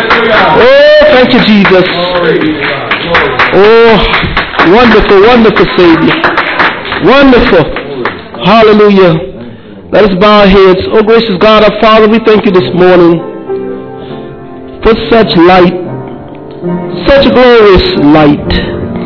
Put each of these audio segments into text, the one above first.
Oh, thank you, Jesus. Oh, wonderful, wonderful Savior. Wonderful. Hallelujah. Let us bow our heads. Oh, gracious God, our Father, we thank you this morning for such light, such glorious light.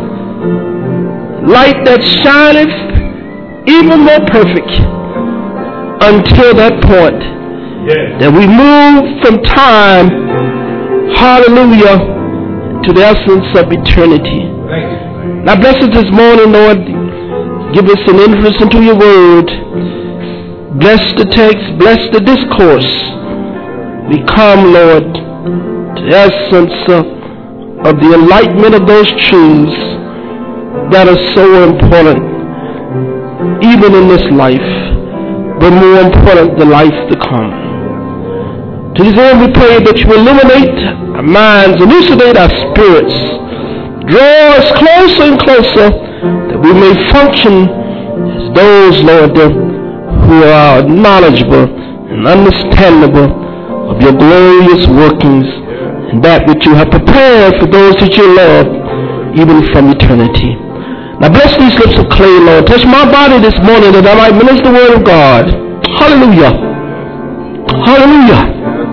Light that shineth even more perfect until that point that we move from time, hallelujah, to the essence of eternity. Now bless us this morning, Lord. Give us an interest into your word. Bless the text, bless the discourse. We come, Lord, to the essence of the enlightenment of those truths that are so important, even in this life, but more important, the life to come. To this end, we pray that you illuminate our minds, elucidate our spirits, draw us closer and closer, that we may function as those, Lord, who are knowledgeable and understandable of your glorious workings and that which you have prepared for those that you love, even from eternity. Now bless these lips of clay, Lord. Touch my body this morning that I might minister the word of God. Hallelujah. Hallelujah.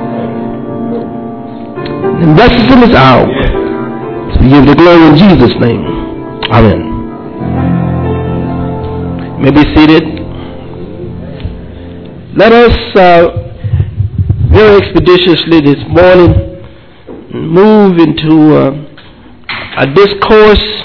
And bless us in this hour. So we give the glory in Jesus' name. Amen. You may be seated. Let us very expeditiously this morning move into a discourse.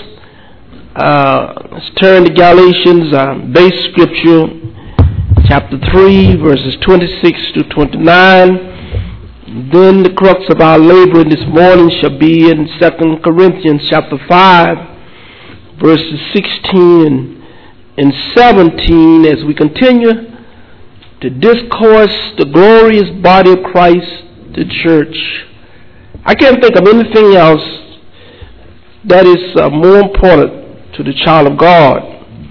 Let's turn to Galatians, base scripture, chapter 3, verses 26 to 29. Then the crux of our labor this morning shall be in 2 Corinthians chapter 5, verses 16 and 17, as we continue to discourse the glorious body of Christ, the church. I can't think of anything else that is more important to the child of God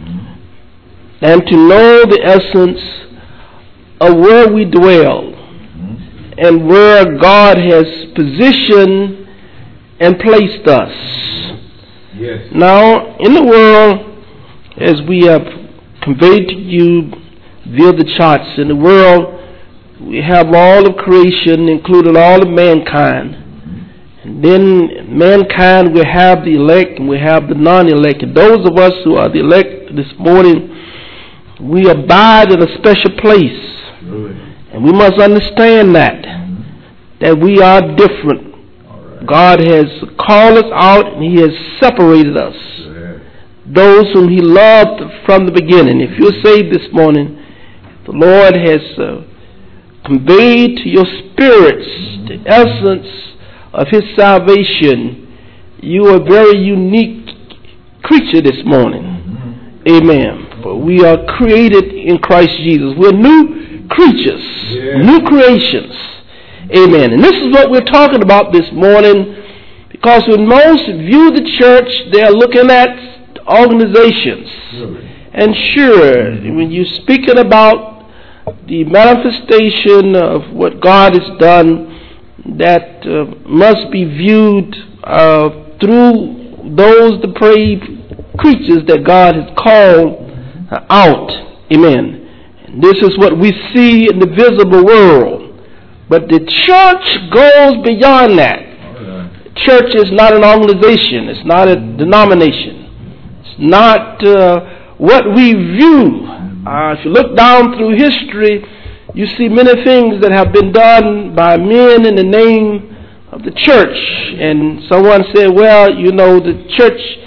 than to know the essence of where we dwell and where God has positioned and placed us. Yes. Now, in the world, as we have conveyed to you via the charts, in the world we have all of creation, including all of mankind. And then mankind, we have the elect and we have the non-elect. And those of us who are the elect this morning, we abide in a special place. And we must understand that we are different. God has called us out and he has separated us. Those whom he loved from the beginning. If you're saved this morning, the Lord has conveyed to your spirits the essence of his salvation. You are a very unique creature this morning. Amen. For we are created in Christ Jesus. We're new creatures, new creations. Amen. And this is what we're talking about this morning, because when most view the church, they're looking at organizations. And sure, when you're speaking about the manifestation of what God has done, that must be viewed through those depraved creatures that God has called out. Amen. And this is what we see in the visible world. But the church goes beyond that. The church is not an organization. It's not a denomination. It's not what we view. If you look down through history, you see many things that have been done by men in the name of the church. And someone said, well, you know, the church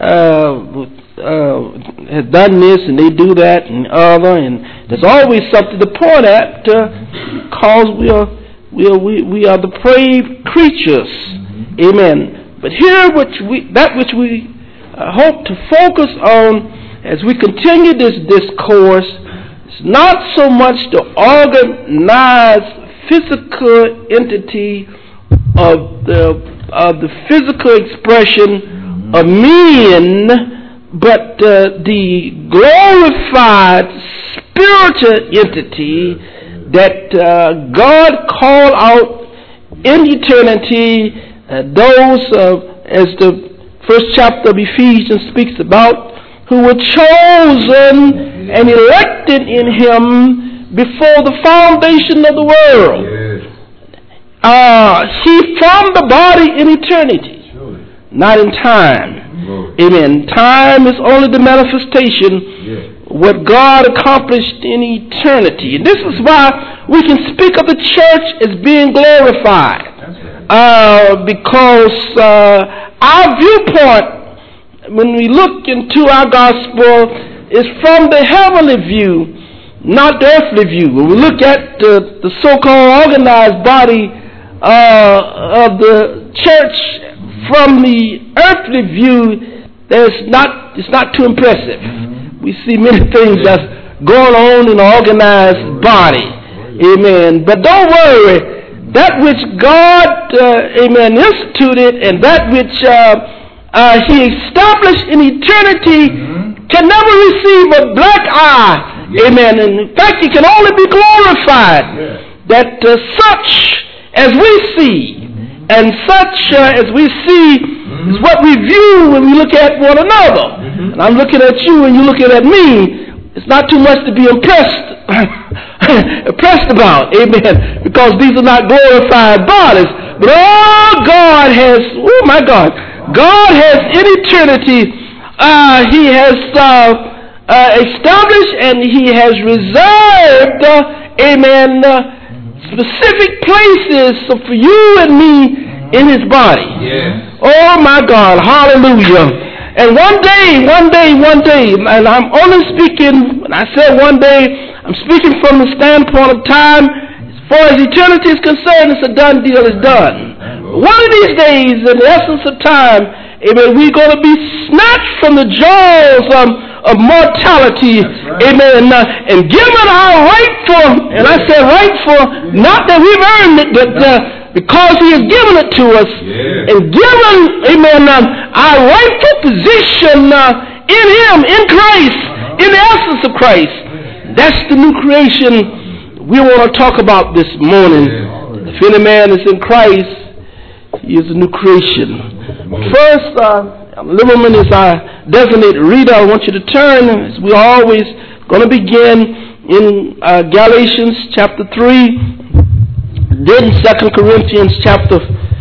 has done this and they do that and other. And there's always something to point at because we are the depraved creatures. Amen. But here, that which we hope to focus on as we continue this discourse, it's not so much the organized physical entity of the physical expression of men, but the glorified spiritual entity that God called out in eternity. Those, as the first chapter of Ephesians speaks about, who were chosen and elected in Him before the foundation of the world. He formed the body in eternity, not in time. Amen. Time is only the manifestation what God accomplished in eternity. And this is why we can speak of the church as being glorified. Because our viewpoint, when we look into our gospel, is from the heavenly view, not the earthly view. When we look at the so-called organized body of the church from the earthly view, it's not too impressive. We see many things that's going on in the organized body. Amen. But don't worry. That which God, instituted and that which He established in eternity can never receive a black eye. Amen. In fact, He can only be glorified. That such as we see and such as we see is what we view when we look at one another. And I'm looking at you and you're looking at me. It's not too much to be impressed about, amen, because these are not glorified bodies. But God has in eternity, He has established and He has reserved, specific places for you and me in His body. Oh my God, hallelujah. And one day, and I'm only speaking, when I said one day, I'm speaking from the standpoint of time. As far as eternity is concerned, it's a done deal, it's done. One of these days, in the essence of time, amen, we're going to be snatched from the jaws of mortality, amen, and given our rightful, and I said rightful, not that we've earned it, but because He has given it to us, and given, amen, our rightful position in Him, in Christ, in the essence of Christ. That's the new creation we want to talk about this morning. If any man is in Christ, he is a new creation. First, Liverman is our designated reader. I want you to turn, as we're always going to begin in Galatians chapter 3. Then 2 Corinthians chapter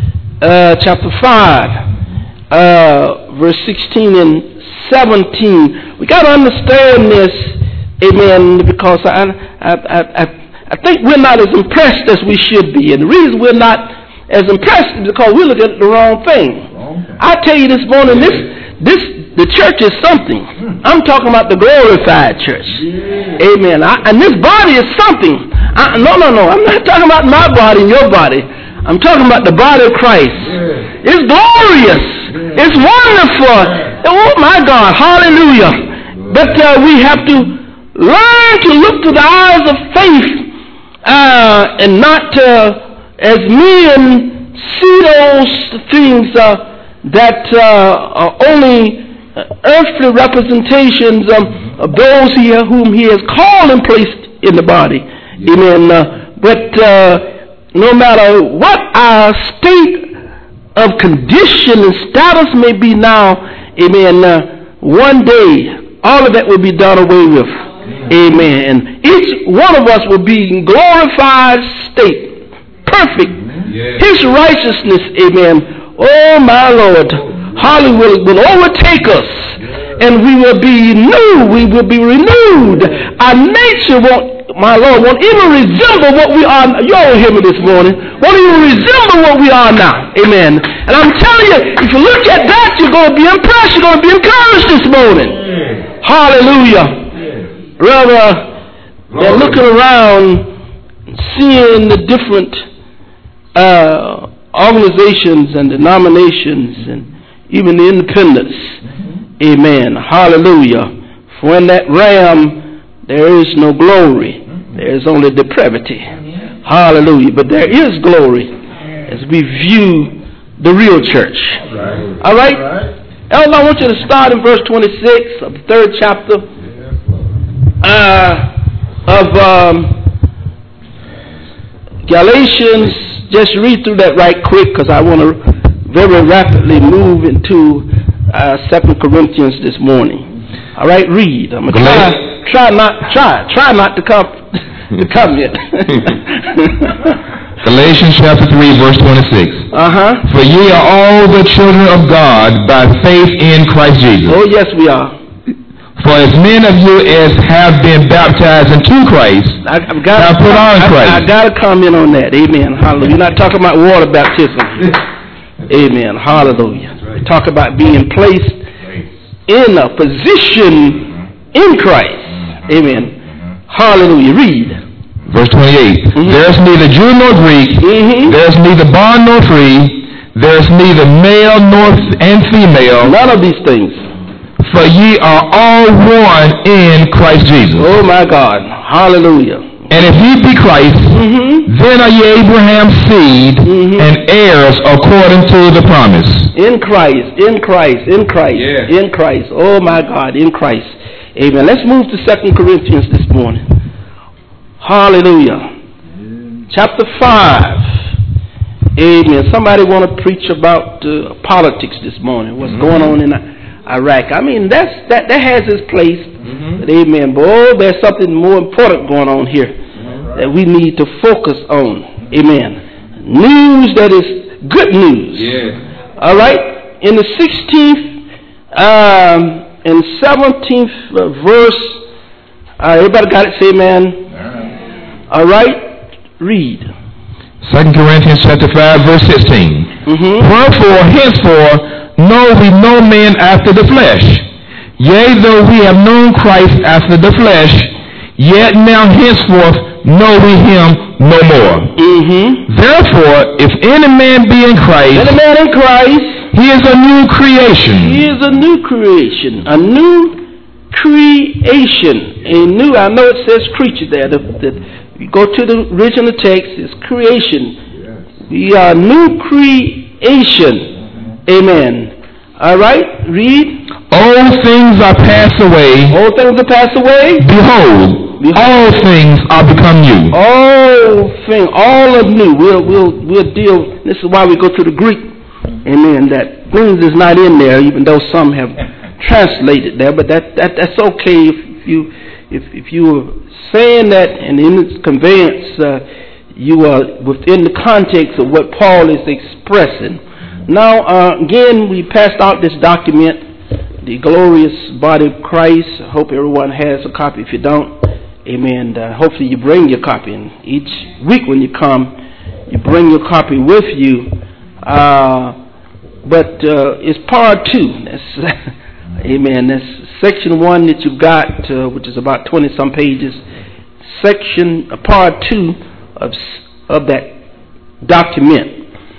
5, verse 16 and 17. We got to understand this, amen, because I think we're not as impressed as we should be. And the reason we're not as impressed is because we're looking at the wrong thing. I tell you this morning, the church is something. I'm talking about the glorified church. Amen. And this body is something. No. I'm not talking about my body and your body. I'm talking about the body of Christ. It's glorious. It's wonderful. Oh my God. Hallelujah. But we have to learn to look to the eyes of faith and not as men see those things that are only earthly representations of those whom He has called and placed in the body. Amen. But no matter what our state of condition and status may be now, amen, one day all of that will be done away with. Amen. And each one of us will be in glorified state, perfect. His righteousness, amen. Oh my Lord, Hollywood will overtake us, and we will be new. We will be renewed. Our nature won't even resemble what we are. You all hear me this morning. Won't even resemble what we are now. Amen. And I'm telling you, if you look at that, you're going to be impressed. You're going to be encouraged this morning. Hallelujah. Rather than looking around, seeing the different organizations and denominations and even the independents. Amen. Hallelujah. For in that realm there is no glory. There is only depravity. Hallelujah. But there is glory as we view the real church. All right? Elder, I want you to start in verse 26 of the 3rd chapter of Galatians just read through that right quick because I want to very rapidly move into 2 Corinthians this morning. All right, read. I'm gonna try not to come yet. Galatians chapter 3, verse 26. For ye are all the children of God by faith in Christ Jesus. Oh, yes, we are. For as many of you as have been baptized into Christ have put on Christ. I got to comment on that. Amen. Hallelujah. You're not talking about water baptism. Amen. Hallelujah. We talk about being placed in a position in Christ. Amen. Hallelujah. Read. Verse 28. There is neither Jew nor Greek. There is neither bond nor free. There is neither male nor female. None of these things. For ye are all one in Christ Jesus. Oh my God. Hallelujah. And if ye be Christ, then are ye Abraham's seed and heirs according to the promise. In Christ, in Christ, in Christ, in Christ. Oh my God, in Christ. Amen. Let's move to 2 Corinthians this morning. Hallelujah. Chapter 5. Amen. Somebody want to preach about politics this morning. What's going on in Iraq? I mean, that has its place. But amen. But there's something more important going on here that we need to focus on. Amen. News that is good news. All right. In the 16th and 17th verse, everybody got it? Say amen. All right. Read. 2 Corinthians chapter 5, verse 16. Wherefore, henceforth, know we no man after the flesh. Yea, though we have known Christ after the flesh, yet now henceforth know we him no more. Therefore, if any man be in Christ, he is a new creation. He is a new creation. A new creation. A new, I know it says creature there. You go to the original text, it's creation. We are new creation. Amen. All right, read. All things are passed away. All things are passed away. Behold, all things are become new. All things, all are new. We'll deal. This is why we go to the Greek. Amen. That things is not in there, even though some have translated there. But that's okay if you are saying that, and in its conveyance, you are within the context of what Paul is expressing. Now, again, we passed out this document, the glorious body of Christ. I hope everyone has a copy. If you don't, amen, hopefully you bring your copy. And each week when you come, you bring your copy with you. But it's part 2. That's, amen, that's section 1 that you got, which is about 20-some pages. Part 2 of that document.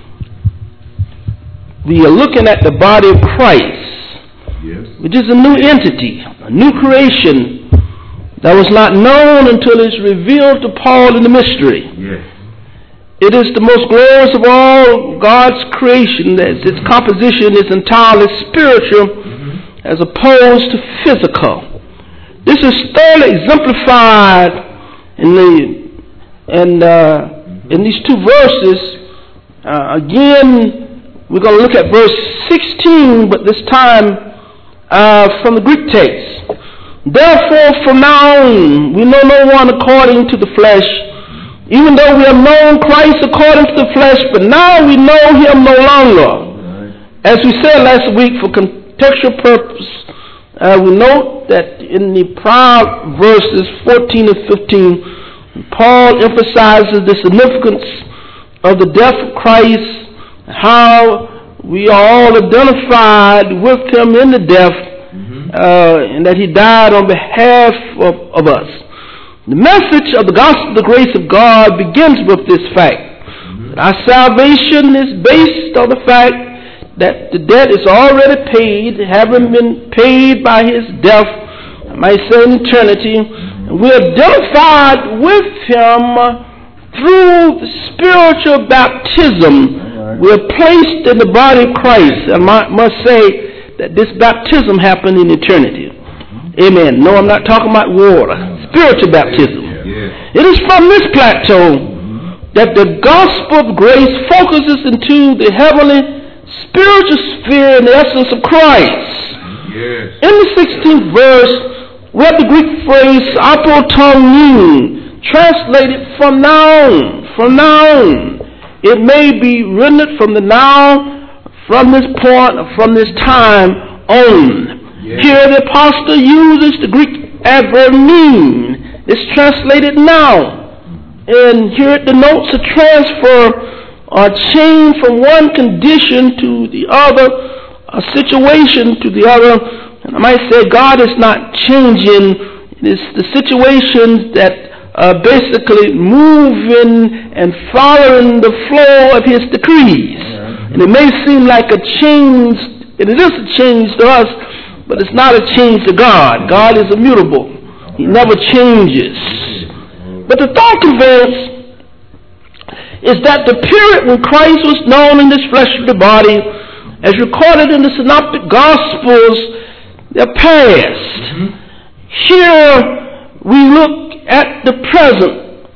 We are looking at the body of Christ, which is a new entity, a new creation that was not known until it's revealed to Paul in the mystery. It is the most glorious of all God's creation, that its composition is entirely spiritual as opposed to physical. This is thoroughly exemplified in these 2 verses. Again, we're going to look at verse 16, but this time from the Greek text. Therefore, from now on, we know no one according to the flesh, even though we have known Christ according to the flesh, but now we know him no longer. As we said last week, for contextual purpose, we note that in the prior verses 14 and 15, Paul emphasizes the significance of the death of Christ, how we are all identified with him in the death, and that he died on behalf of us. The message of the gospel of the grace of God begins with this fact. Our salvation is based on the fact that the debt is already paid, having been paid by his death, I might say in eternity. And we're identified with him through the spiritual baptism. We're placed in the body of Christ. I must say that this baptism happened in eternity. Amen. No, I'm not talking about water. Spiritual baptism. It is from this plateau that the gospel of grace focuses into the heavenly spiritual sphere and the essence of Christ. Yes. In the 16th verse, we have the Greek phrase apotomnein, translated from noun. From noun. It may be rendered from the noun, from this point, or from this time on. Yes. Here the apostle uses the Greek adverb nein. It's translated now. And here it denotes a transfer or change from one condition to the other, a situation to the other. And I might say God is not changing. It's the situations that are basically moving and following the flow of His decrees. And it may seem like a change, and it is a change to us, but it's not a change to God. God is immutable. He never changes. But the thought conveys is that the period when Christ was known in this fleshly body, as recorded in the Synoptic Gospels, they're past. Here we look at the present.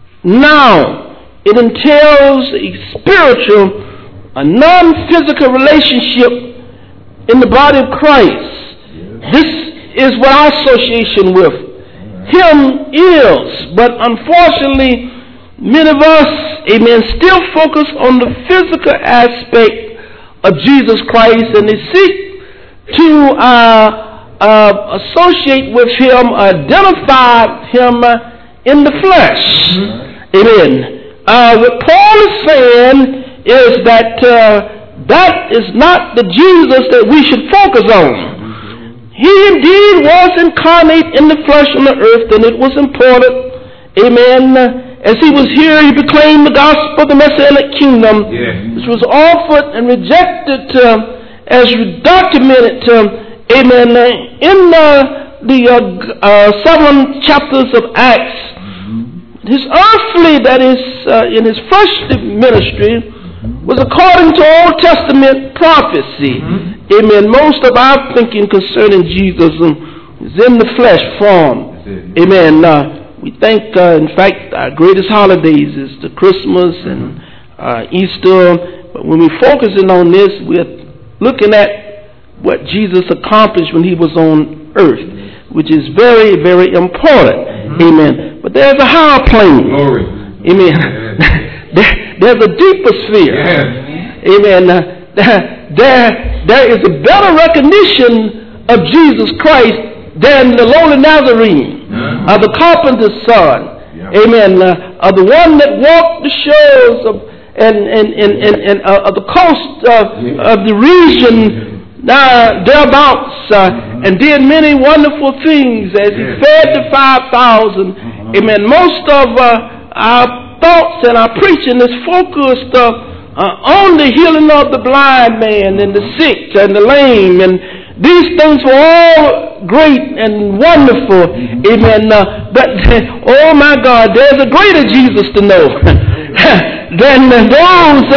Now, it entails a spiritual, a non-physical relationship in the body of Christ. This is what our association with Him is, but unfortunately, many of us, amen, still focus on the physical aspect of Jesus Christ, and they seek to associate with Him, identify Him in the flesh. Amen. What Paul is saying is that that is not the Jesus that we should focus on. He indeed was incarnate in the flesh on the earth, and it was important, amen. As He was here, He proclaimed the gospel of the Messianic kingdom, which was offered and rejected as documented, amen, in the 7 chapters of Acts. His earthly, that is, in His first ministry, was according to Old Testament prophecy. Amen. Most of our thinking concerning Jesus is in the flesh form. Amen. We think, in fact, our greatest holidays is the Christmas and Easter. But when we're focusing on this, we're looking at what Jesus accomplished when He was on earth, which is very, very important. Amen. But there's a higher plane. Glory. Amen. There's a deeper sphere. Amen. There is a better recognition of Jesus Christ than the lowly Nazarene, the carpenter's son. Amen. The one that walked the shores of the coast of the region thereabouts, and did many wonderful things as He fed the 5,000. Amen. Most of our thoughts and our preaching is focused on the healing of the blind man and the sick and the lame, and these things were all great and wonderful. Amen. But oh my God, there's a greater Jesus to know than those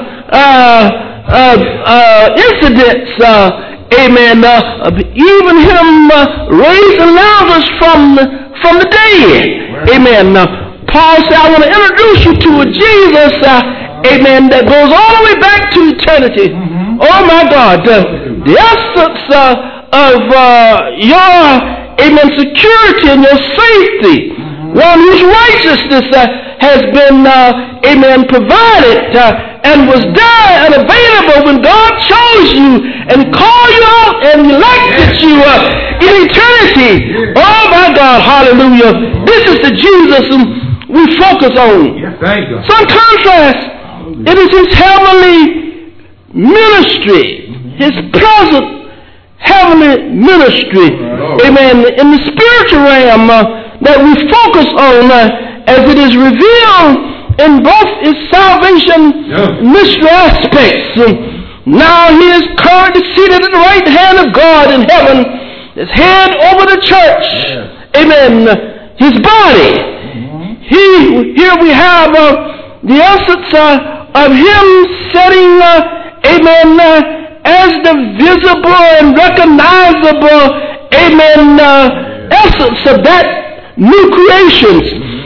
incidents. Amen. Even Him raising Lazarus from the dead. Amen. Paul said, I want to introduce you to a Jesus, amen, that goes all the way back to eternity. Oh my God, the essence of your, amen, security and your safety, one whose righteousness has been, amen, provided and was there and available when God chose you and called you out and elected you in eternity. Oh my God, hallelujah. This is the Jesus we focus on. Some contrast, it is His heavenly ministry, His present heavenly ministry, amen, in the spiritual realm that we focus on as it is revealed in both His salvation mystery aspects. Now He is currently seated at the right hand of God in heaven, His head over the church, amen, His body. Here we have the essence of Him setting, amen, as the visible and recognizable, amen, essence of that new creation.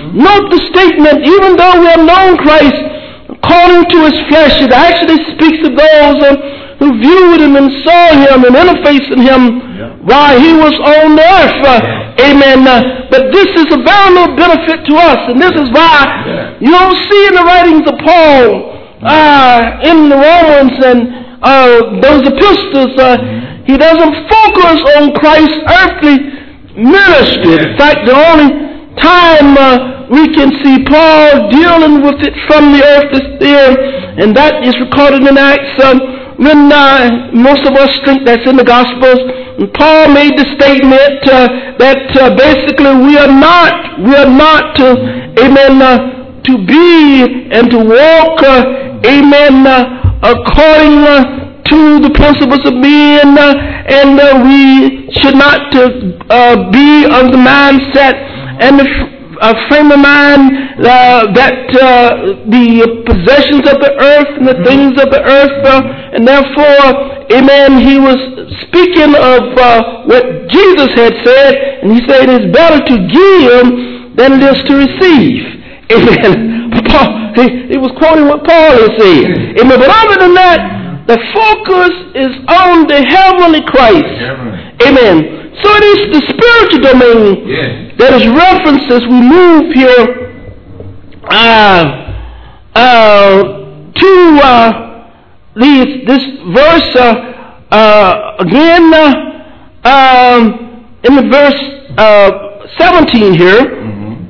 Note the statement, even though we have known Christ according to his flesh, it actually speaks of those who viewed him and saw him and interfaced with him while he was on the earth. Amen. But this is a very little benefit to us, and this is why you don't see in the writings of Paul in the Romans and those epistles, he doesn't focus on Christ's earthly ministry. In fact, the only time we can see Paul dealing with it from the earth is there, and that is recorded in Acts when most of us think that's in the Gospels. And Paul made the statement that basically we are not to be and to walk according to the principles of men, and we should not be of the mindset and the frame of mind that the possessions of the earth and the things of the earth, and therefore, amen, he was speaking of what Jesus had said, and he said it's better to give than it is to receive. Amen. Paul, he was quoting what Paul had said. Amen. But other than that, the focus is on the heavenly Christ. Amen. So it is the spiritual domain that is referenced as we move here to this verse again in the verse 17 here.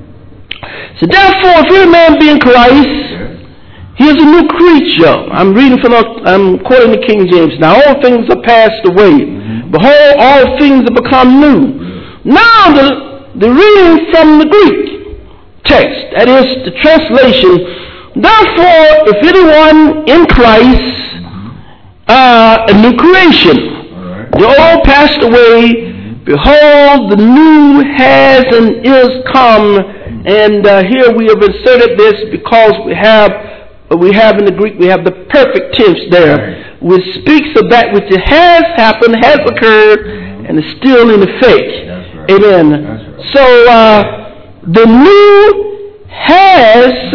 So therefore, if any man be in Christ, he is a new creature. I'm quoting the King James. Now all things are passed away. Behold, all things have become new. Now the reading from the Greek text, that is the translation. Therefore, if anyone in Christ, a new creation. The old passed away. Behold, the new has and is come. And here we have inserted this because we have in the Greek, we have the perfect tense there, which speaks of that which has happened, has occurred, and is still in effect. Amen. So the new has,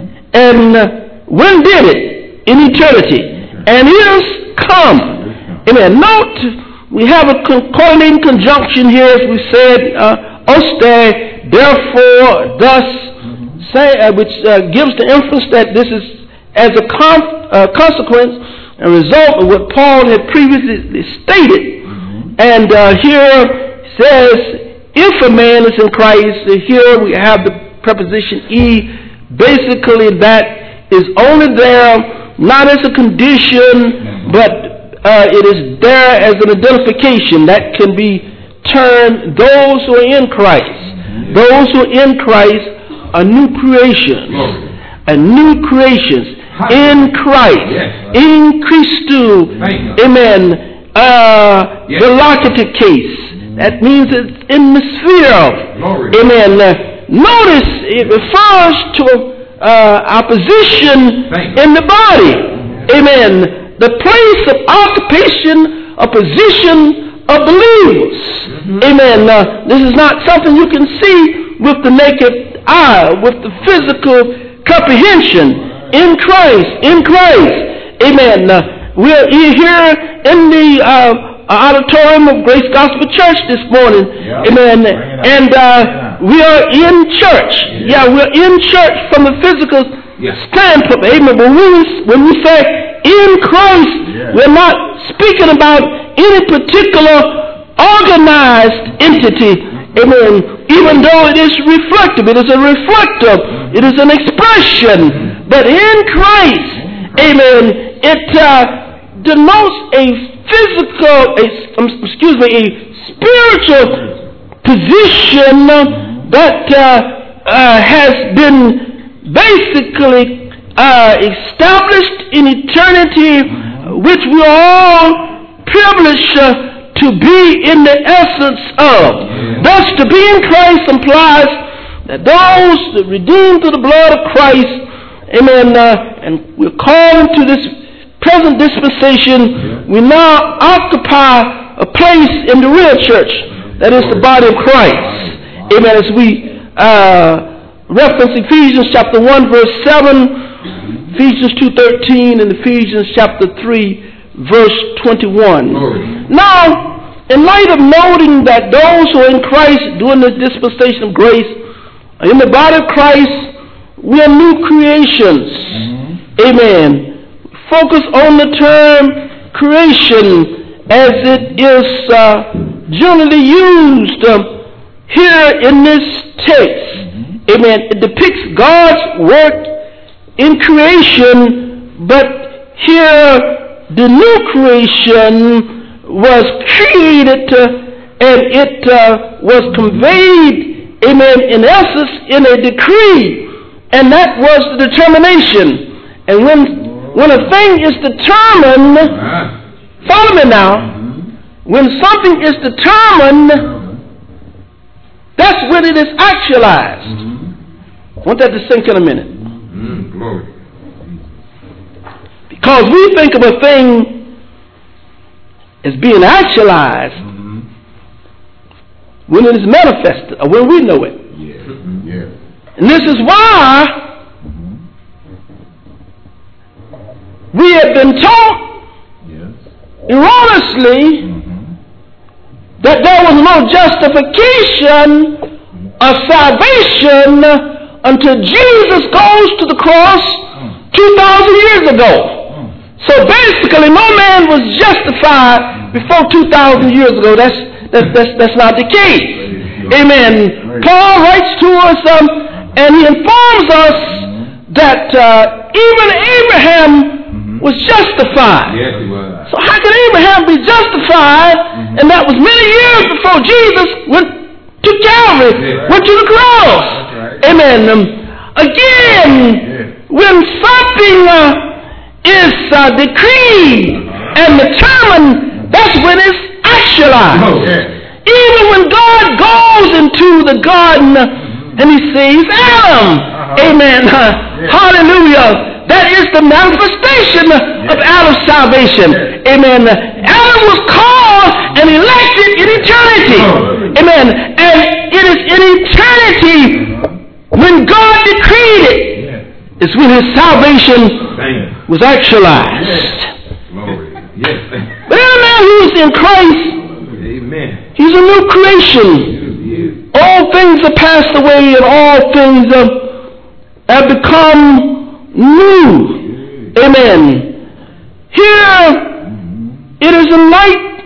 and when did it? In eternity. And is come. Amen. Note, we have a coordinating conjunction here, as we said, oste, therefore, thus, which gives the inference that this is as a consequence and result of what Paul had previously stated. And here says, if a man is in Christ, here we have the preposition e. Basically, that is only there not as a condition, but it is there as an identification that can be turned. Those who are in Christ, those who are in Christ are new creations. A new creations in Christ, in Christu. Amen. The locative case. That means it's in the sphere of. Amen. Notice it refers to our position in the body. Amen. The place of occupation, a position of believers. Amen. This is not something you can see with the naked eye, with the physical comprehension. In Christ. Amen. We're here in the auditorium of Grace Gospel Church this morning. Amen. And we are in church. We're in church from the physical standpoint. Amen. But when we say in Christ, we're not speaking about any particular organized entity. Amen. Even though it is reflective, it is a reflective, it is an expression. But in Christ, amen, it denotes a spiritual position that has been basically established in eternity, which we are all privileged to be in the essence of. Thus, to be in Christ implies that those redeemed through the blood of Christ, amen, and we're called into this present dispensation, we now occupy a place in the real church, that is the body of Christ. Amen. As we reference Ephesians chapter 1 verse 7, Ephesians 2:13, and Ephesians chapter 3 verse 21. Now, in light of noting that those who are in Christ during this dispensation of grace are in the body of Christ, we are new creations. Amen. Focus on the term creation as it is generally used here in this text. Amen. It depicts God's work in creation, but here the new creation was created and it was conveyed, amen, in essence in a decree, and that was the determination. And when a thing is determined, follow me now, when something is determined, that's when it is actualized. I want that to sink in a minute. Glory. Because we think of a thing as being actualized when it is manifested or when we know it. And this is why we have been taught erroneously that there was no justification of salvation until Jesus goes to the cross 2,000 years ago. So basically, no man was justified before 2,000 years ago. That's not the case. Amen. Paul writes to us and he informs us that even Abraham was justified. Yes, he was. So how can Abraham be justified? And that was many years before Jesus went to Calvary, went to the cross. Amen. Again, when something is decreed and determined, that's when it's actualized. Even when God goes into the garden and he sees Adam, amen, hallelujah, that is the manifestation of Adam's salvation. Amen. Adam was called and elected in eternity. Amen. And it is in eternity when God decreed it, it's when his salvation was actualized. But any man who is in Christ, he's a new creation. All things are passed away and all things have become new. Amen. Here it is a light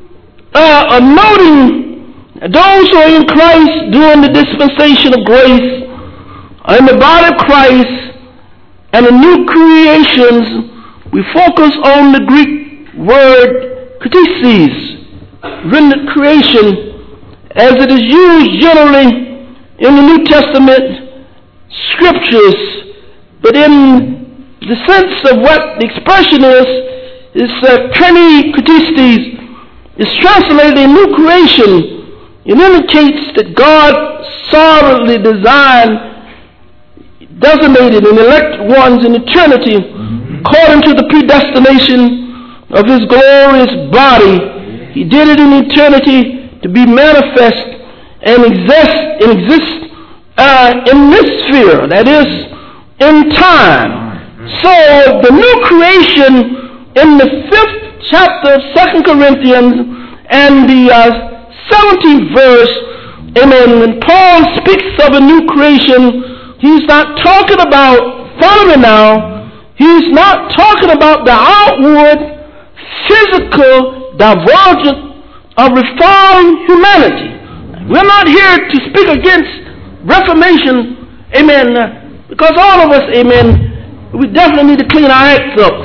of noting those who are in Christ during the dispensation of grace are in the body of Christ and the new creations. We focus on the Greek word ktisis, rendered creation, as it is used generally in the New Testament scriptures. But in the sense of what the expression is kreni ktistis, is translated in new creation. It indicates that God sovereignly designed, designated and elected ones in eternity according to the predestination of his glorious body. He did it in eternity to be manifest and exist in this sphere, that is, in time. So the new creation in the 5th chapter of 2 Corinthians and the 17th verse, amen, when Paul speaks of a new creation, he's not talking about, follow me now, he's not talking about the outward, physical divergence of reformed humanity. We're not here to speak against Reformation, amen, because all of us, amen, we definitely need to clean our acts up.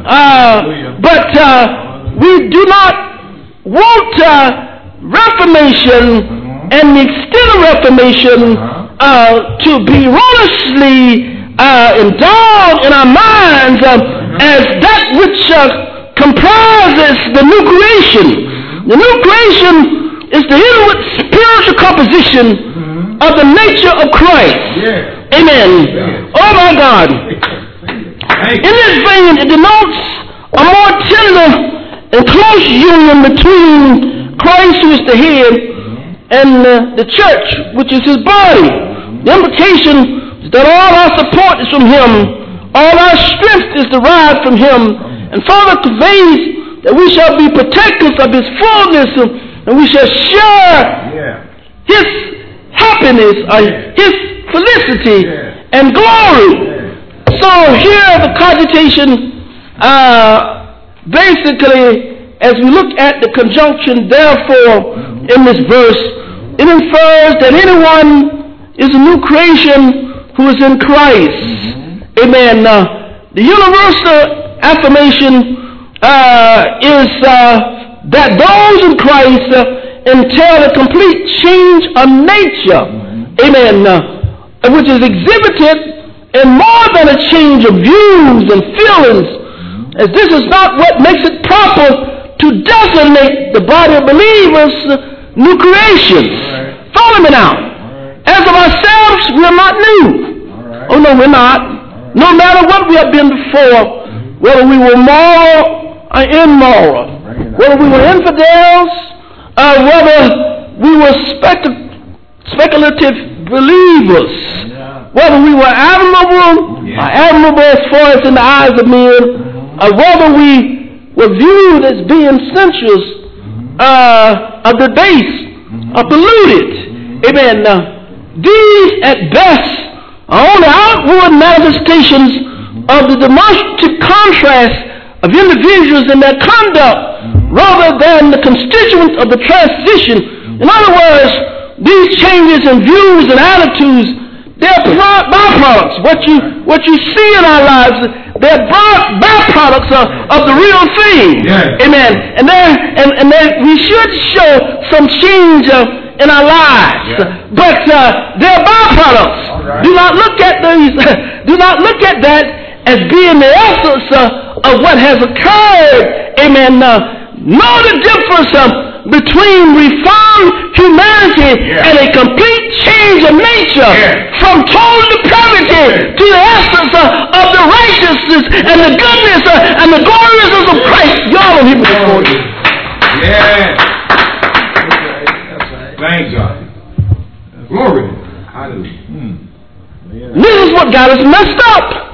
But we do not want Reformation and the extent of Reformation to be erroneously endowed in our minds as that which comprises the new creation. The new creation is the inward spiritual composition of the nature of Christ. Amen. Oh my God. In this vein, it denotes a more tender and close union between Christ, who is the head, and the church, which is his body. The implication is that all our support is from Him. All our strength is derived from Him. And further conveys that we shall be partakers of His fullness, and we shall share His happiness, His felicity and glory. So here the cogitation, basically, as we look at the conjunction therefore in this verse, it infers that anyone is a new creation who is in Christ. Amen. The universal affirmation is that those in Christ entail a complete change of nature. Amen. Which is exhibited in more than a change of views and feelings, as this is not what makes it proper to designate the body of believers new creations. Follow me now. As of ourselves, we are not new. Oh no, we're not. No matter what we have been before, whether we were moral or immoral, whether we were infidels, or whether we were speculative believers, whether we were admirable or admirable as far as in the eyes of men, or whether we were viewed as being sensuous, or debased, or polluted. Amen. These at best are only outward manifestations of the demonstrative contrast of individuals in their conduct rather than the constituents of the transition. In other words, these changes in views and attitudes, they're byproducts. What you see in our lives, they're byproducts of the real thing. Amen. And we should show some change in our lives, but they're byproducts. Do not look at these. Do not look at that as being the essence of what has occurred. Amen. Know the difference between reformed humanity and a complete change of nature, from total depravity to the essence of the righteousness and the goodness and the gloriousness of Christ. Y'all don't hear me this morning. Thank God. Glory. Hallelujah. This is what got us messed up.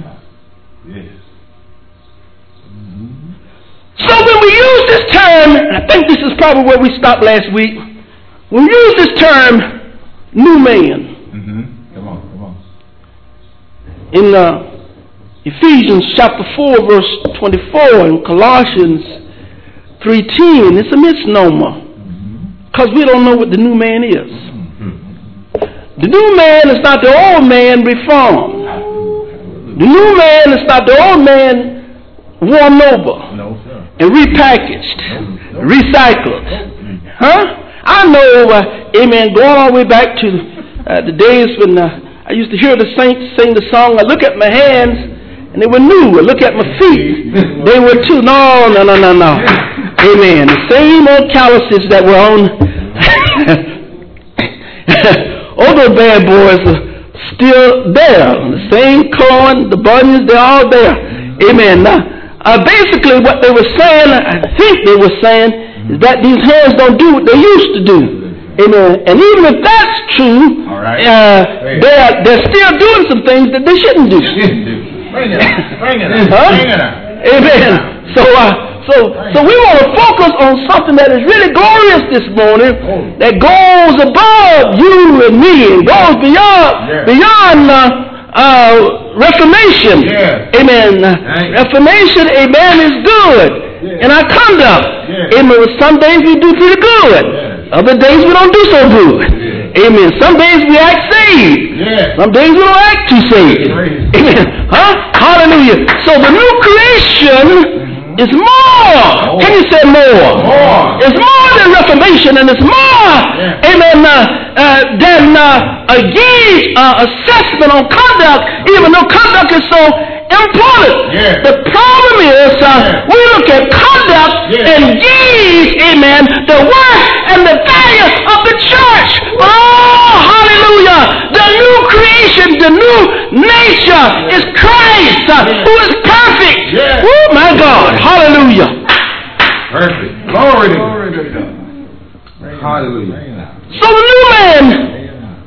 So when we use this term, and I think this is probably where we stopped last week, when we use this term, new man. Come on. In Ephesians chapter 4, verse 24, and Colossians 3:10, it's a misnomer. Because we don't know what the new man is. The new man is not the old man reformed. The new man is not the old man worn over and repackaged, recycled. I know, amen, going all the way back to the days when I used to hear the saints sing the song, I look at my hands and they were new. I look at my feet, they were too. No. Amen. The same old calluses that were on. All those bad boys are still there. The same corn, the buttons, they're all there. Amen. Basically what they were saying, I think they were saying, is that these hands don't do what they used to do. Amen. And even if that's true, they're still doing some things that they shouldn't do. Bring it up. Amen. So we want to focus on something that is really glorious this morning, that goes above you and me, and goes beyond reformation. Amen. Reformation, amen, is good in our conduct. Amen. Some days we do pretty good. Other days we don't do so good. Amen. Some days we act saved. Some days we don't act too saved. Amen. Hallelujah. So the new creation is more. Can you say more? It's more than reformation, and it's more, amen, than a gauge assessment on conduct, even though conduct is so important. The problem is we look at conduct and gauge, amen, the worth and the value of the church. Oh, hallelujah. The new creation, the new nature is Christ, who is perfect. Oh, my God. Hallelujah. Perfect. Glory to God. Hallelujah. So the new man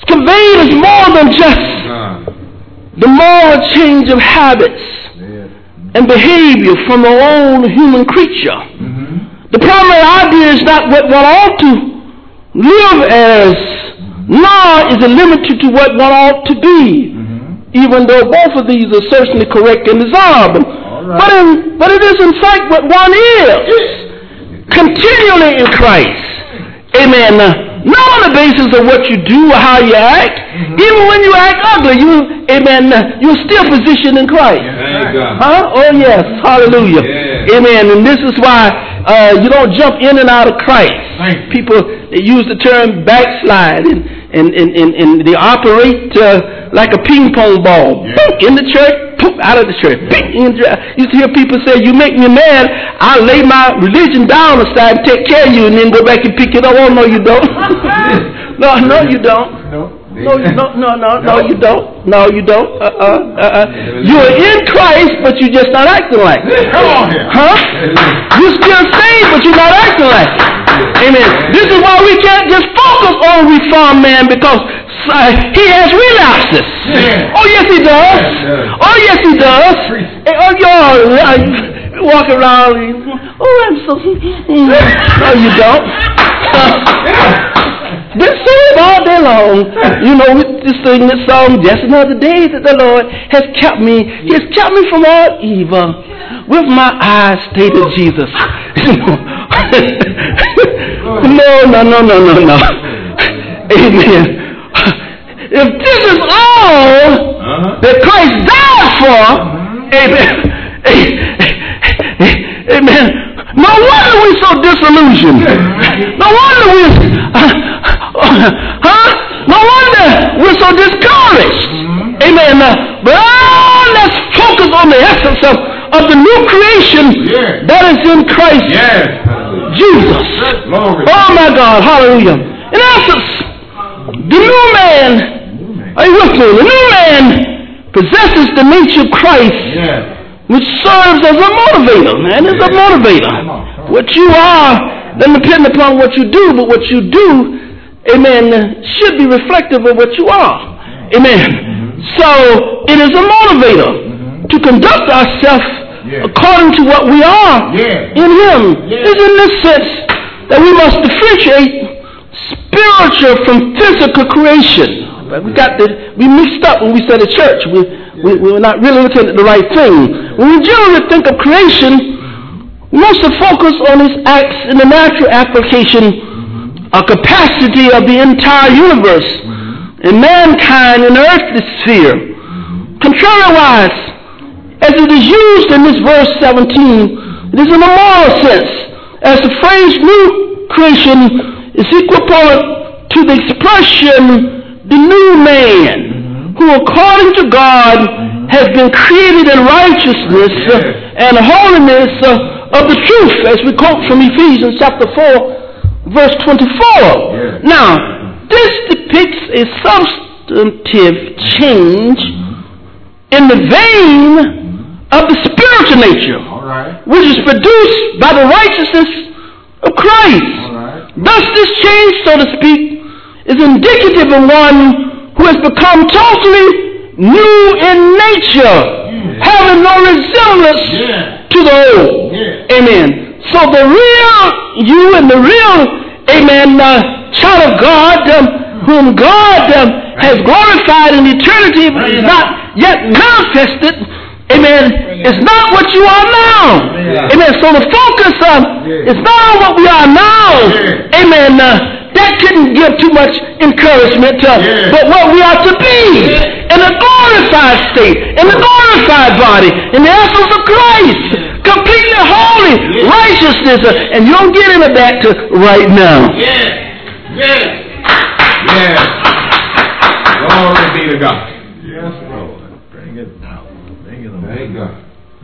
conveyed is more than just the moral change of habits and behavior from the old human creature. The primary idea is not what one ought to live as, nor is it limited to what one ought to be, even though both of these are certainly correct and desirable. But it is in fact what one is, continually in Christ. Amen. Not on the basis of what you do or how you act. Even when you act ugly, you're still positioned in Christ. Huh? Oh yes. Hallelujah. Amen. And this is why you don't jump in and out of Christ. People use the term backslide, and they operate like a ping pong ball. In the church, poof, out of the church. You used to hear people say, "You make me mad, I'll lay my religion down aside and take care of you and then go back and pick it up." Oh, no, you don't. No, you don't. No, you don't. No, you don't. You're in Christ, but you're just not acting like it. Come on here. Huh? You're still saved, but you're not acting like it. Amen. This is why we can't just focus on reformed man, because he has relapses. Oh, yes, he does. Oh, yes, he does. You walk around, I'm so... No, you don't. Been saying all day long, this sing this song, just another day that the Lord has kept me. He has kept me from all evil, with my eyes stayed on Jesus. No. Amen. If this is all that Christ died for, amen. No wonder we're so disillusioned. No wonder no wonder we're so discouraged. Amen. But let's focus on the essence of the new creation that is in Christ Jesus. Oh my God, hallelujah. In essence, the new man, are you with me? The new man possesses the nature of Christ, which serves as a motivator, man. It's a motivator. What you are doesn't depend upon what you do, but what you do, amen, should be reflective of what you are. Amen. So it is a motivator to conduct ourselves according to what we are in Him. It's in this sense that we must differentiate spiritual from physical creation. We mixed up when we said the church. We're not really looking at the right thing. When we generally think of creation, we must focus on its acts in the natural application or capacity of the entire universe and mankind in the earthly sphere. Contrariwise, as it is used in this verse 17, it is in a moral sense, as the phrase new creation is equivalent to the expression the new man, who according to God has been created in righteousness and holiness of the truth, as we quote from Ephesians chapter 4, verse 24. Now, this depicts a substantive change in the vein of the spiritual nature, which is produced by the righteousness of Christ. Thus, this change, so to speak, is indicative of one who has become totally new in nature, having no resemblance to the old. Amen. So the real you and the real, amen, child of God, whom God has glorified in eternity, but is not yet manifested, amen, is not what you are now. Amen. So the focus is not on what we are now. Amen. That couldn't give too much encouragement to but what we are to be in a glorified state, in the glorified body, in the essence of Christ, completely holy, righteousness, and you don't get into that right now. Glory be to God. Yes, Lord. Bring it down. Bring it on. Thank God.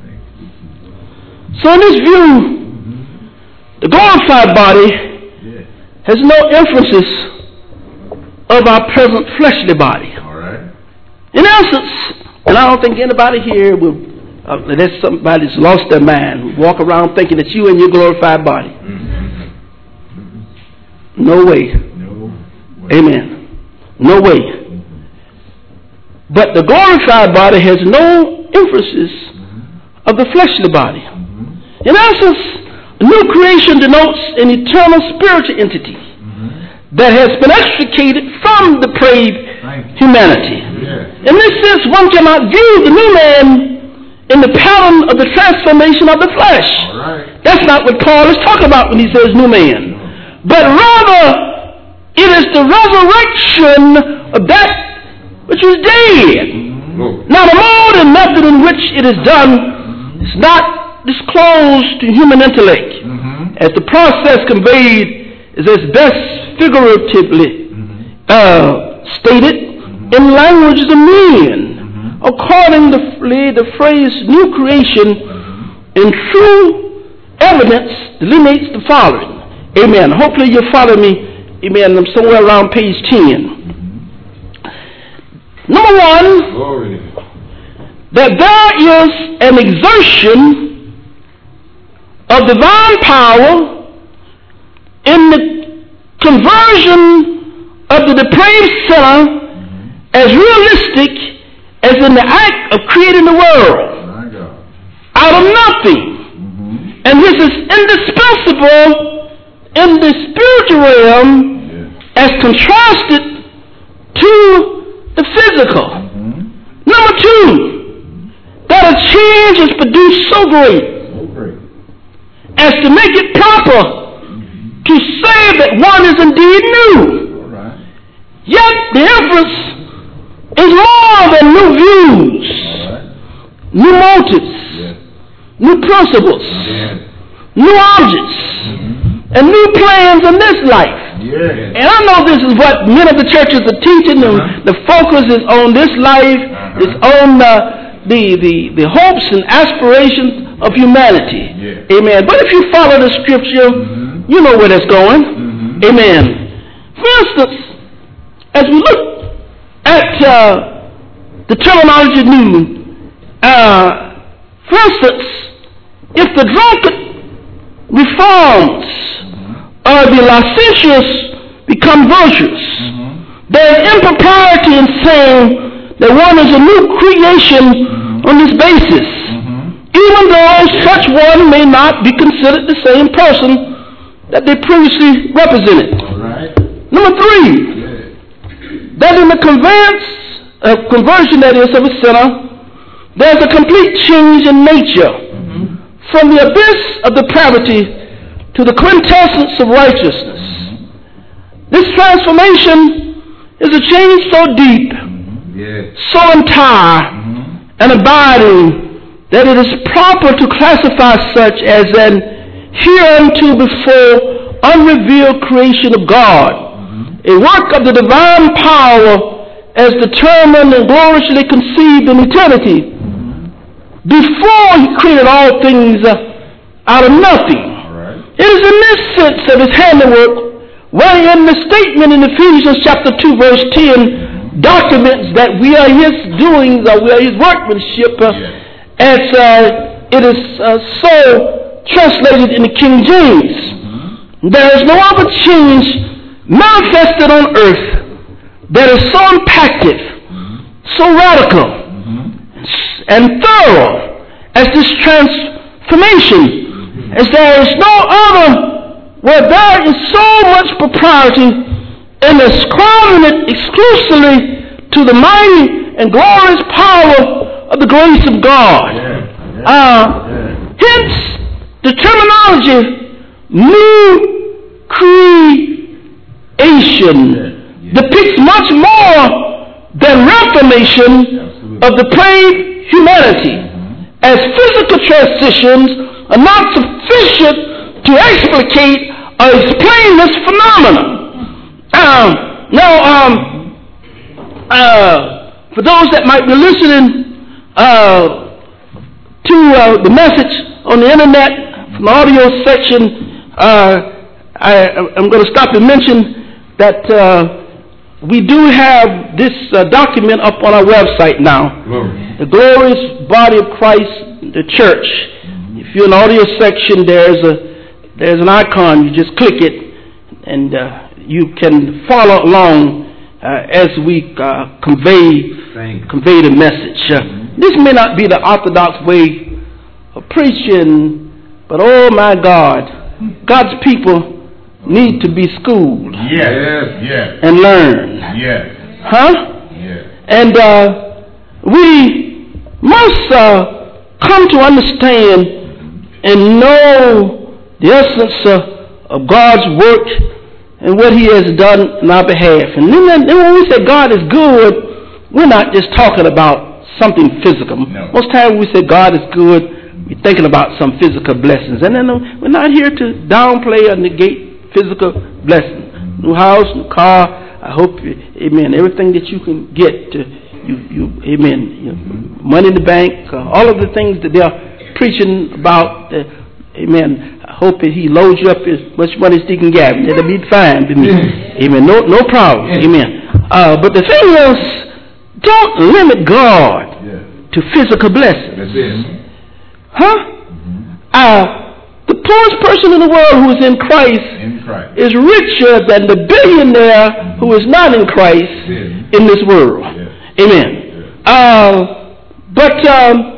So in this view, the glorified body has no emphasis of our present fleshly body. In essence, and I don't think anybody here will, unless somebody's lost their mind, walk around thinking that you and your glorified body. No way. Amen. No way. But the glorified body has no emphasis of the fleshly body. In essence, a new creation denotes an eternal spiritual entity that has been extricated from depraved humanity. In this sense, one cannot view the new man in the pattern of the transformation of the flesh. That's not what Paul is talking about when he says new man. But rather, it is the resurrection of that which was dead. Now, the mode and method in which it is done is not disclosed to human intellect, as the process conveyed is as best figuratively stated in language of men. Accordingly, the phrase new creation in true evidence delineates the following. Amen. Hopefully you'll follow me. Amen. I'm somewhere around page 10. Number one, that there is an exertion of divine power in the conversion of the depraved sinner as realistic as in the act of creating the world out of nothing. And this is indispensable in the spiritual realm as contrasted to the physical. Number two, that a change is produced so great as to make it proper to say that one is indeed new. Yet the inference is more than new views, new motives, new principles, new objects, and new plans in this life. And I know this is what many of the churches are teaching, and the focus is on this life, is on the hopes and aspirations of humanity. Amen. But if you follow the scripture, you know where that's going. Amen. For instance, as we look at the terminology new, for instance, if the drunkard reforms or the licentious become virtuous, there is impropriety in saying that one is a new creation on this basis, even though such one may not be considered the same person that they previously represented. Number three, that in the conversion that is of a sinner, there's a complete change in nature from the abyss of depravity to the quintessence of righteousness. This transformation is a change so deep, so entire, and abiding that it is proper to classify such as an hereunto before unrevealed creation of God, a work of the divine power as determined and gloriously conceived in eternity, before he created all things out of nothing. It is in this sense of his handiwork, wherein the statement in Ephesians chapter 2 verse 10 documents that we are his doings, or we are his workmanship, as it is so translated in the King James. There is no other change manifested on earth that is so impactful, so radical, and thorough as this transformation, as there is no other where there is so much propriety in ascribing it exclusively to the mighty and glorious power of the grace of God. Hence, the terminology new creation depicts much more than reformation of depraved humanity, as physical transitions are not sufficient to explicate or explain this phenomenon. For those that might be listening to the message on the internet from the audio section, I'm going to stop and mention that we do have this document up on our website now. The Glorious Body of Christ, the Church. If you're in the audio section, there's an icon. You just click it, and you can follow along as we convey the message. This may not be the orthodox way of preaching, but oh my God, God's people need to be schooled and learn. And we must come to understand and know the essence of God's work and what He has done on our behalf. And then when we say God is good, we're not just talking about something physical. No. Most times when we say God is good, we're thinking about some physical blessings. And then we're not here to downplay or negate physical blessings. New house, new car. I hope, amen, everything that you can get, amen, money in the bank, all of the things that they're preaching about, amen. I hope that He loads you up as much money as He can get. That'll be fine to me. Amen. No problem. Amen. But the thing is, don't limit God to physical blessings. That's it. The poorest person in the world who is in Christ is richer than the billionaire who is not in Christ in this world. Amen. But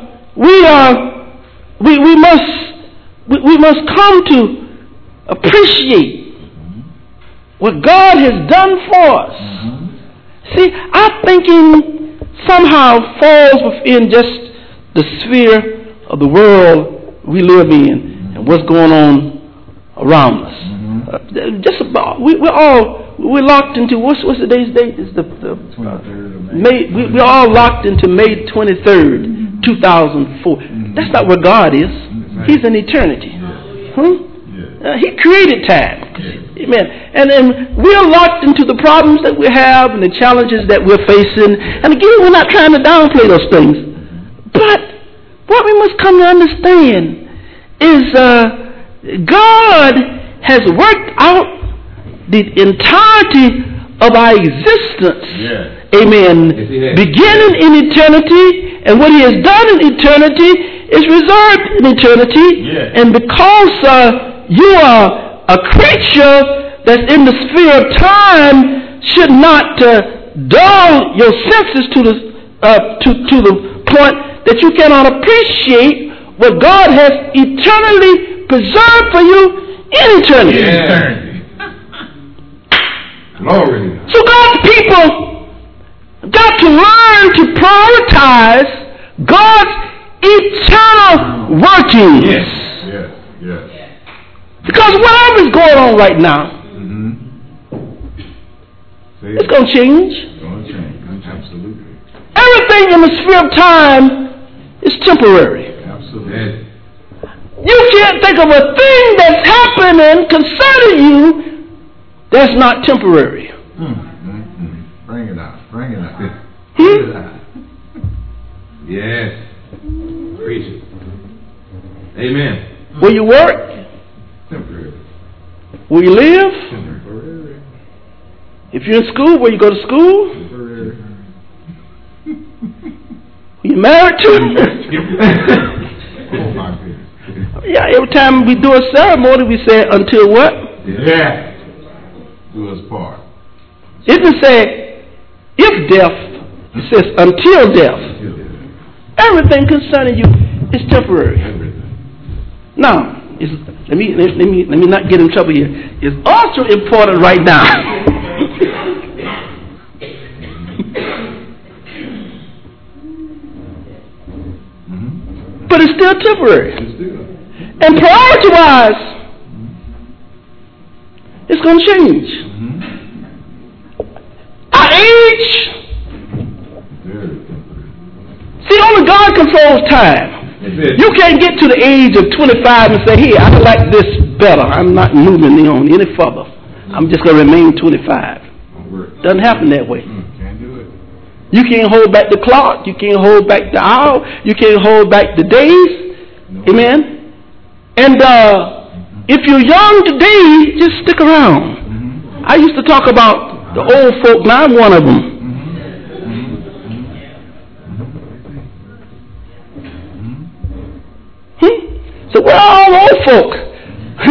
we must come to appreciate what God has done for us. See, our thinking somehow falls within just the sphere of the world we live in and what's going on around us. Just about we're locked into what's today's date? Is the 23rd of May. We're all locked into May 23rd, 2004. That's not where God is. He's in eternity. He created time. Amen. And then we're locked into the problems that we have and the challenges that we're facing. And again, we're not trying to downplay those things. But what we must come to understand is God has worked out the entirety of our existence. Amen. Beginning in eternity, and what He has done in eternity is reserved in eternity. And because you are a creature that's in the sphere of time, should not dull your senses to the point that you cannot appreciate what God has eternally preserved for you in eternity. Glory. So God's people got to learn to prioritize God's eternal workings. Because whatever's going on right now, it's going to change. Absolutely. Everything in the sphere of time is temporary. Absolutely. You can't think of a thing that's happening concerning you that's not temporary. Bring it out. Bring it out. Yes. Preach it. Amen. Where you work? Temporary. Where you live? Temporary. If you're in school, where you go to school? Temporary. Who you married to? Oh my goodness. Yeah, every time we do a ceremony, we say, until what? Do us part. It doesn't say, if death. It says, until death. Everything concerning you is temporary. Now, let me not get in trouble here. It's also important right now. But it's still temporary. And priority-wise, it's going to change. Our age. See, only God controls time. You can't get to the age of 25 and say, hey, I like this better. I'm not moving on any further. I'm just going to remain 25. Doesn't happen that way. Can't do it. You can't hold back the clock. You can't hold back the hour. You can't hold back the days. No. Amen. And if you're young today, just stick around. I used to talk about the old folk. Now I'm one of them. So we're all old folk.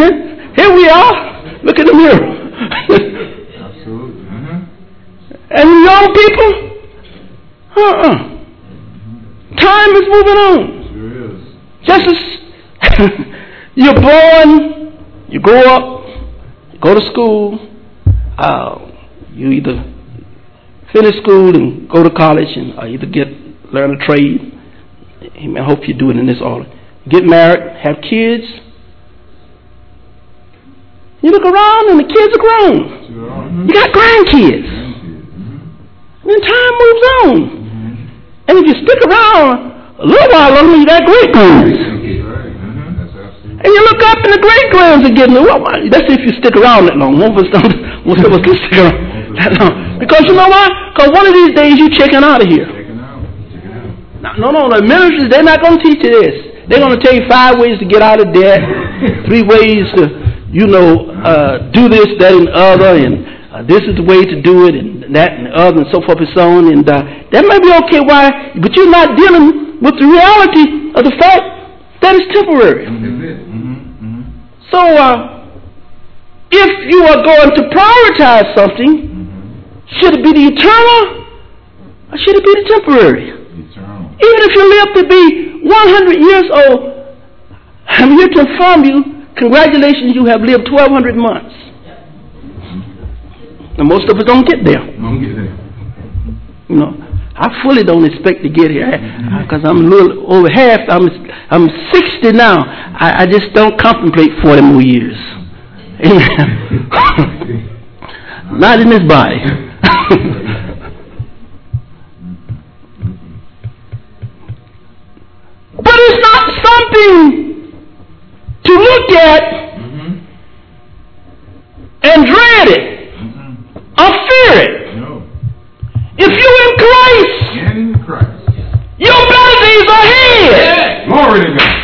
Here we are. Look in the mirror. Absolutely. And young people, time is moving on. Sure is. Just as you're born, you grow up, you go to school, you either finish school and go to college, and either learn a trade. I hope you do it in this order. Get married, have kids. You look around and the kids are grown. Sure. You got grandkids. Then time moves on. And if you stick around a little while longer, you got great grands. And you look up and the great grands are getting well. That's if you stick around that long. Most of us don't stick around that long. Because you know why? Because one of these days you're checking out of here. No, the ministers, they're not going to teach you this. They're going to tell you 5 ways to get out of debt, 3 ways to, do this, that, and other, and this is the way to do it, and that, and the other, and so forth and so on. And that may be okay, why? But you're not dealing with the reality of the fact that it's temporary. So, if you are going to prioritize something, should it be the eternal, or should it be the temporary? Even if you live to be 100 years old, I'm here to inform you, congratulations, you have lived 1,200 months. And most of us don't get there. I fully don't expect to get here because I'm a little over half. I'm 60 now. I just don't contemplate 40 more years. Amen. Not in this body. But it's not something to look at and dread it or fear it. No. If you're in Christ, your better days are ahead. Glory to God.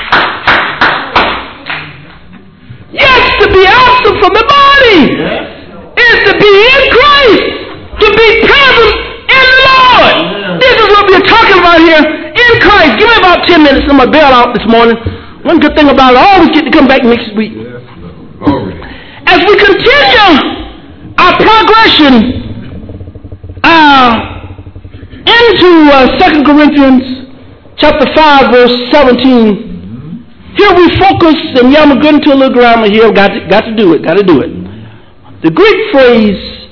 Yes, to be absent from the body is to be in Christ, to be present in the Lord. This is what we're talking about here. In Christ. Give me about 10 minutes. I'm going to bail out this morning. One good thing about it, I always get to come back next week. As we continue our progression into 2 Corinthians chapter 5, verse 17, here we focus, and I'm going to go into a little grammar here. Got to do it. The Greek phrase,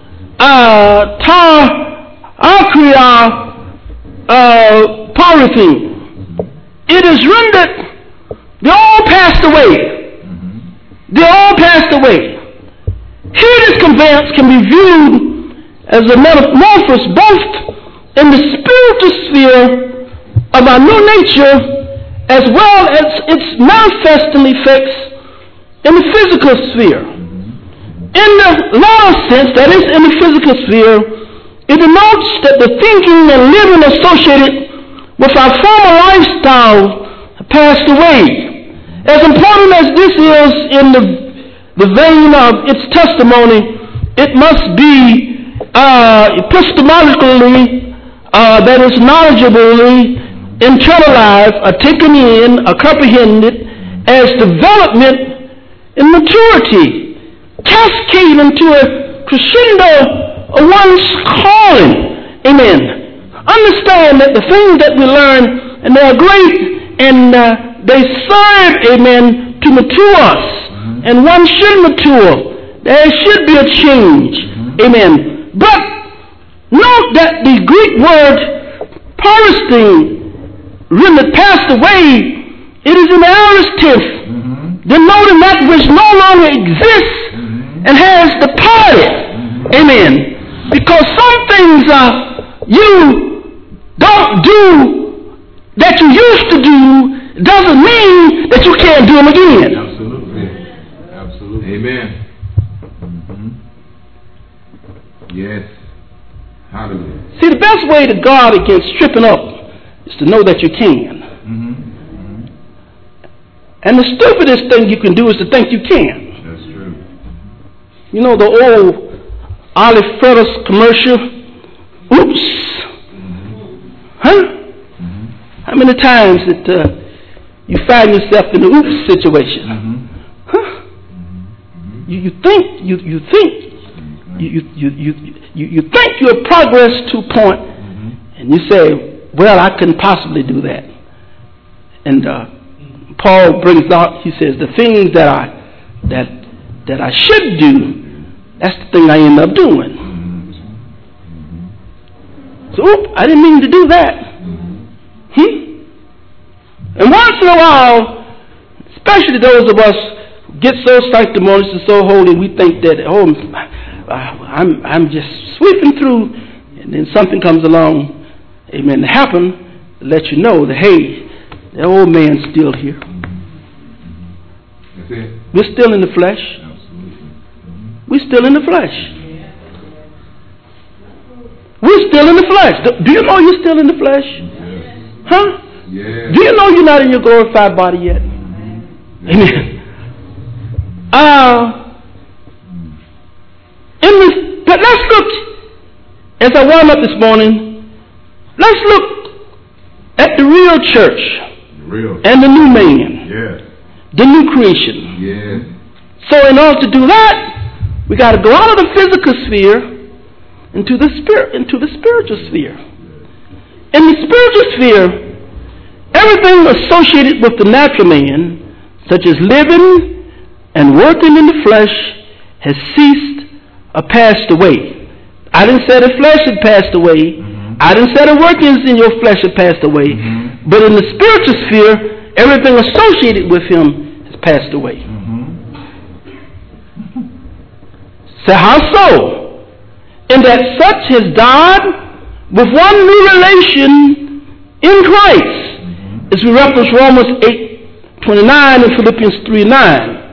ta akria polythene. It is rendered, they all passed away. They all passed away. Here this conveyance can be viewed as a metamorphosis both in the spiritual sphere of our new nature as well as its manifesting effects in the physical sphere. In the latter sense, that is in the physical sphere, it denotes that the thinking and living associated with our former lifestyle passed away. As important as this is in the vein of its testimony, it must be epistemologically, that is knowledgeably internalized, or taken in, or comprehended as development in maturity, cascade into a crescendo of one's calling. Amen. Understand that the things that we learn, and they are great, and they serve, amen, to mature us. And one should mature. There should be a change. Amen. But note that the Greek word paristine, really passed away, it is in the aorist tense, denoting that which no longer exists and has departed. Amen. Because some things you don't do that you used to do doesn't mean that you can't do them again. Absolutely. Amen. Yes. Hallelujah. See, the best way to guard against tripping up is to know that you can. And the stupidest thing you can do is to think you can. That's true. You know the old Olive Fretter's commercial? Oops. Huh? How many times that you find yourself in an oops situation? Huh? You think you think you're progress to a point, and you say, well, I couldn't possibly do that. And Paul brings out, he says, the things that I should do, that's the thing I end up doing. So, I didn't mean to do that. And once in a while, especially those of us who get so sanctimonious and so holy, we think that, I'm just sweeping through, and then something comes along, amen, to happen, to let you know that, hey, the old man's still here. That's it. We're still in the flesh. Absolutely. We're still in the flesh. We're still in the flesh. Do you know you're still in the flesh? Yes. Huh? Yes. Do you know you're not in your glorified body yet? Yes. Amen. But let's look, as I warm up this morning, let's look at the real church. Real. And the new man. Yes. The new creation. Yes. So in order to do that, we got to go out of the physical sphere into the spiritual sphere. In the spiritual sphere, everything associated with the natural man, such as living and working in the flesh, has ceased or passed away. I didn't say the flesh had passed away. I didn't say the workings in your flesh had passed away. But in the spiritual sphere, everything associated with him has passed away. So how so? In that such has died with one new relation in Christ. As we reference Romans 8:29 and Philippians 3:9.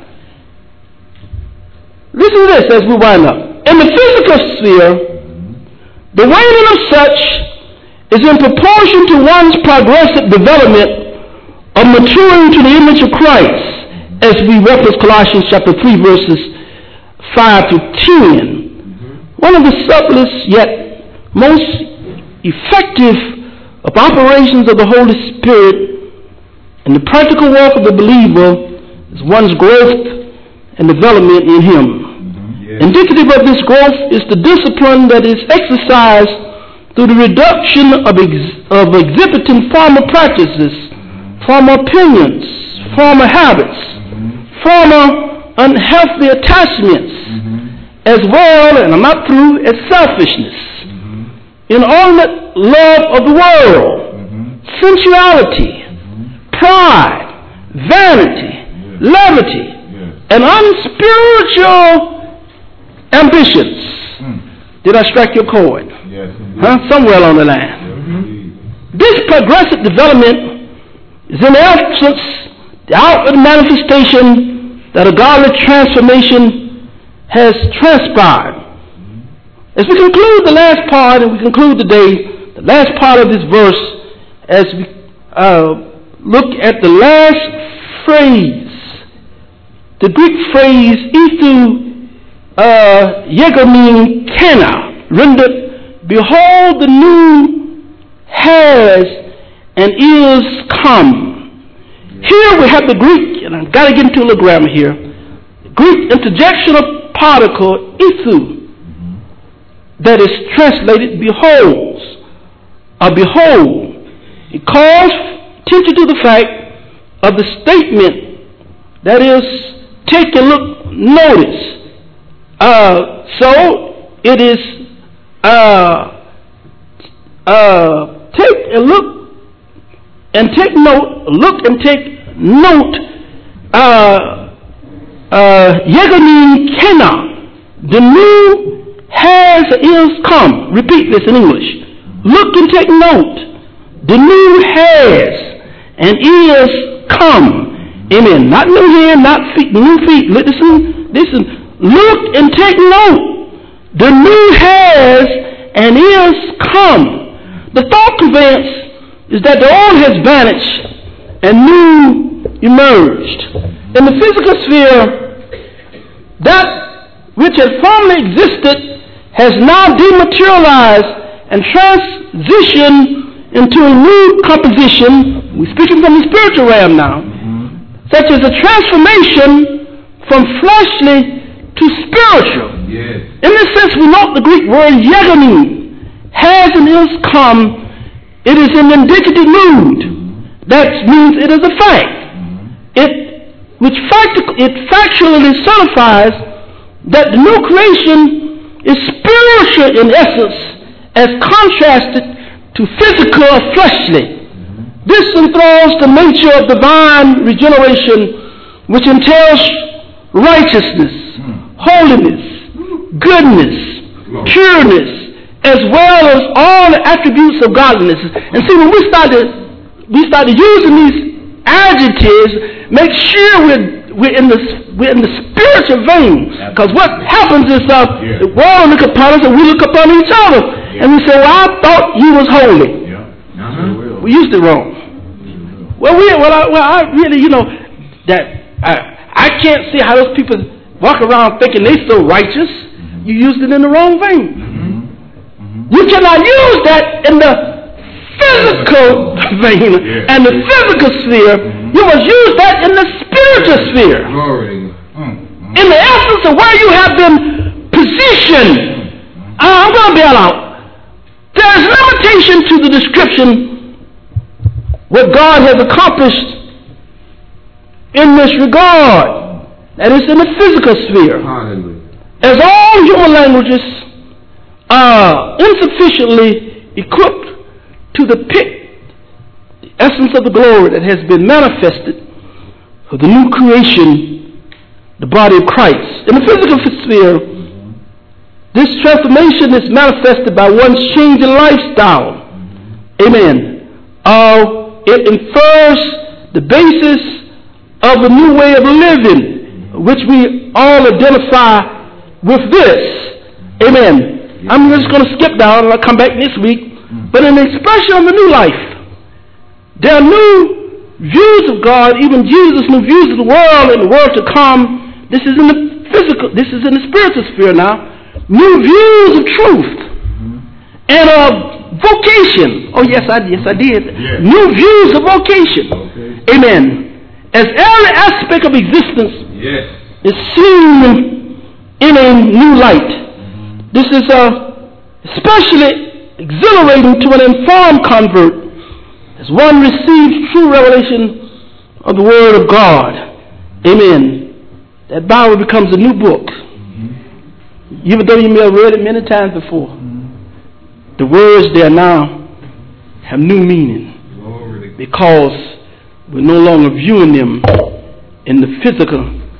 Listen to this as we wind up. In the physical sphere, the waning of such is in proportion to one's progressive development of maturing to the image of Christ, as we reference Colossians chapter 3 verses 5 to 10. One of the subtlest yet most effective of operations of the Holy Spirit in the practical walk of the believer is one's growth and development in Him. Indicative of this growth is the discipline that is exercised through the reduction of exhibiting former practices, former opinions, former habits, former unhealthy attachments, as well, and I'm not through, as selfishness, inordinate love of the world, sensuality, pride, vanity, levity, and unspiritual ambitions. Did I strike your chord? Yes. Somewhere along the line. This progressive development is in essence the outward manifestation that a godly transformation has transpired. As we conclude the last part, and we conclude today, the last part of this verse, as we look at the last phrase, the Greek phrase, Ithu Yegomin Kena, rendered, behold, the new has and is come. Here we have the Greek, and I've got to get into a little grammar here, the Greek interjectional particle, Ithu, that is translated beholds, or behold. It calls attention to the fact of the statement, that is, take a look, notice. So it is take a look and take note, look and take note, Yegonin Kena, the new has is come. Repeat this in English. Look and take note. The new has and is come. Amen. Not new hand, not feet, new feet. Listen. Look and take note. The new has and is come. The thought conveyance is that the old has vanished and new emerged. In the physical sphere, that which had formerly existed has now dematerialized and transitioned into a new composition. We're speaking from the spiritual realm now, such as a transformation from fleshly to spiritual. Yes. In this sense, we note the Greek word yegonin has and is come. It is in indicative mood. That means it is a fact. It factually certifies that the new creation is spiritual in essence as contrasted to physical or fleshly. This enthralls the nature of divine regeneration, which entails righteousness, holiness, goodness, pureness, as well as all the attributes of godliness. And see, when we started using these adjectives, make sure we're in the spiritual vein. Because what happens is the world look upon us and we look upon each other. And we say, well, I thought you was holy. We used it wrong. I really, that I can't see how those people walk around thinking they so righteous. You used it in the wrong vein. You cannot use that in the physical vein and the physical sphere. You must use that in the spiritual sphere. In the essence of where you have been positioned. I'm going to bail out. There is limitation to the description what God has accomplished in this regard. That is in the physical sphere. As all human languages are insufficiently equipped to depict the essence of the glory that has been manifested for the new creation, the body of Christ. In the physical sphere, this transformation is manifested by one's change in lifestyle. Amen. It infers the basis of a new way of living, which we all identify with this. Amen. I'm just going to skip down and I'll come back next week. But in the expression of the new life, there are new views of God, even Jesus' new views of the world and the world to come. This is in the physical, this is in the spiritual sphere now. New views of truth and of vocation. Oh, yes, I did. Yes. New views of vocation. Okay. Amen. As every aspect of existence is seen in a new light. This is especially exhilarating to an informed convert as one receives true revelation of the Word of God. Amen. That Bible becomes a new book. Even though you may have read it many times before, the words there now have new meaning because we're no longer viewing them in the physical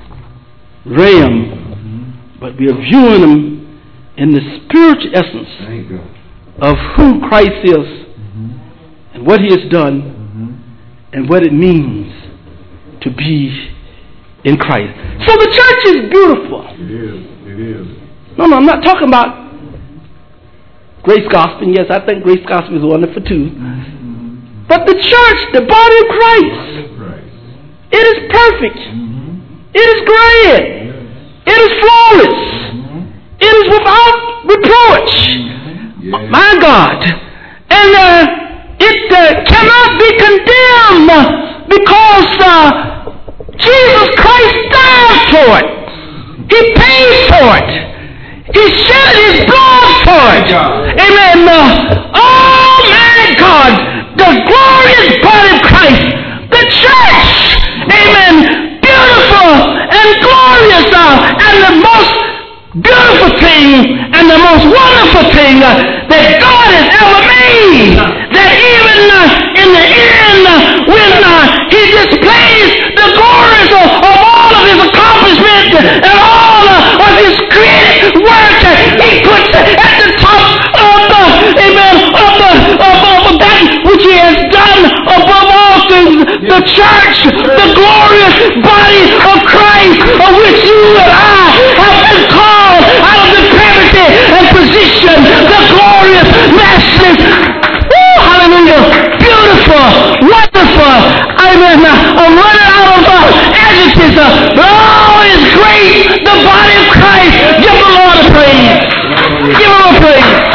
realm, but we are viewing them in the spiritual essence of who Christ is and what He has done and what it means to be in Christ. So the church is beautiful. It is. No, I'm not talking about Grace Gospel. Yes, I think Grace Gospel is wonderful too. But the church, the body of Christ, it is perfect. It is grand. It is flawless. It is without reproach. My God. And it cannot be condemned because Jesus Christ died for it. He paid for it. He shed His blood for it. Amen. Oh my God, the glorious body of Christ, the church. Amen. Beautiful and glorious, and the most beautiful thing and the most wonderful thing that God has ever made. That even in the end, when He displays the glories of all of His accomplishments and all of His created work, He puts at the top of the, amen, of that which He has done above all things, the church, the glorious body of Christ, of which you and I have been called out of depravity and position, the glorious, matchless, hallelujah, beautiful, wonderful, amen, I'm running out of adjectives, oh, it's great, the body of Christ. Give the Lord a praise. Give Him a praise.